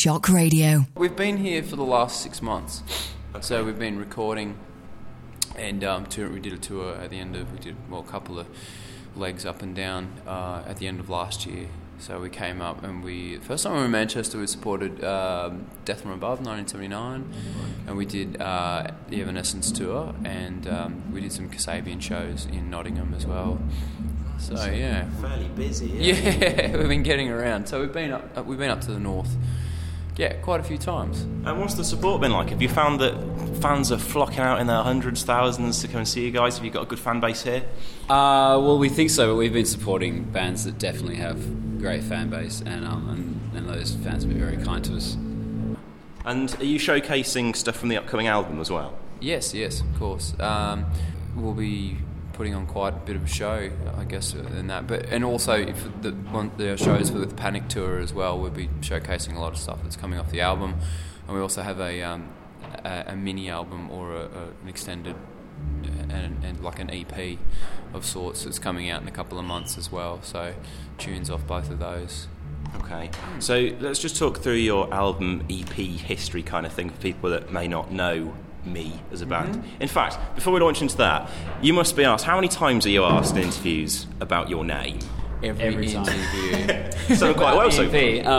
Shock Radio. We've been here for the last 6 months. Okay. So we've been recording and we did a tour at the end of, a couple of legs up and down at the end of last year. So we came up and first time we were in Manchester, we supported Death From Above, 1979, and we did the Evanescence tour, and we did some Kasabian shows in Nottingham as well. So yeah, fairly busy. Yeah, we've been getting around. So we've been up to the north. Yeah, quite a few times. And what's the support been like? Have you found that fans are flocking out in their hundreds, thousands to come and see you guys? Have you got a good fan base here? Well, we think so, but we've been supporting bands that definitely have great fan base, and those fans have been very kind to us. And are you showcasing stuff from the upcoming album as well? Yes, of course. We'll be putting on quite a bit of a show, I guess, in that. And also, if the shows for the Panic Tour as well, we'll be showcasing a lot of stuff that's coming off the album. And we also have a mini album or an extended and like an EP of sorts that's coming out in a couple of months as well. So tunes off both of those. Okay, so let's just talk through your album EP history kind of thing for people that may not know me as a band. Mm-hmm. In fact, before we launch into that, you must be asked, how many times are you asked in interviews about your name? Every interview. So quite well so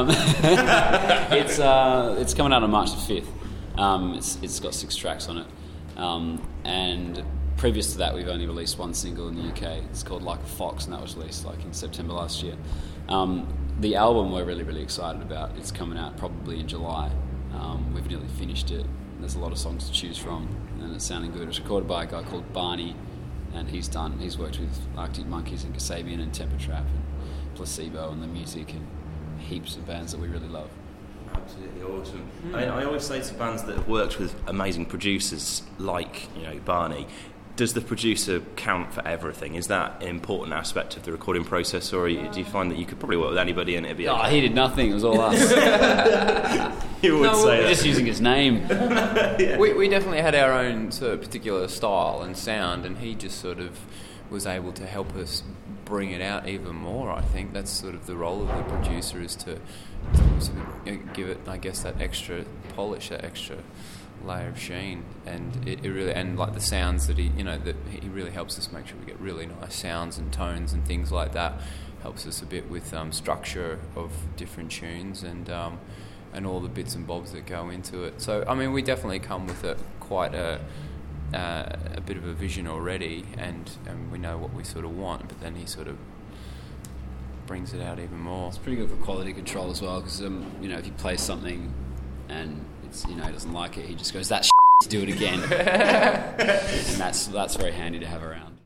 far. It's coming out on March the 5th. It's got 6 tracks on it. And previous to that, we've only released one single in the UK. It's called Like a Fox, and that was released in September last year. The album we're really, really excited about. It's coming out probably in July. We've nearly finished it. There's a lot of songs to choose from, and it's sounding good. It's recorded by a guy called Barney, and he's worked with Arctic Monkeys and Kasabian and Temper Trap and Placebo and The Music and heaps of bands that we really love. Absolutely awesome. I always say to bands that have worked with amazing producers like Barney, does the producer count for everything? Is that an important aspect of the recording process, or do you find that you could probably work with anybody and it'd be okay? He did nothing, it was all us. You would say that. Just using his name. Yeah. We definitely had our own sort of particular style and sound, and he just sort of was able to help us bring it out even more. I think that's sort of the role of the producer, is to give it, I guess, that extra polish, that extra layer of sheen, and it really, and like the sounds that he really helps us make sure we get really nice sounds and tones and things like that. Helps us a bit with structure of different tunes and all the bits and bobs that go into it. So I mean, we definitely come with quite a bit of a vision already, and we know what we sort of want, but then he sort of brings it out even more. It's pretty good for quality control as well, because if you play something and he doesn't like it, he just goes, "That's shit, let's do it again." And that's very handy to have around.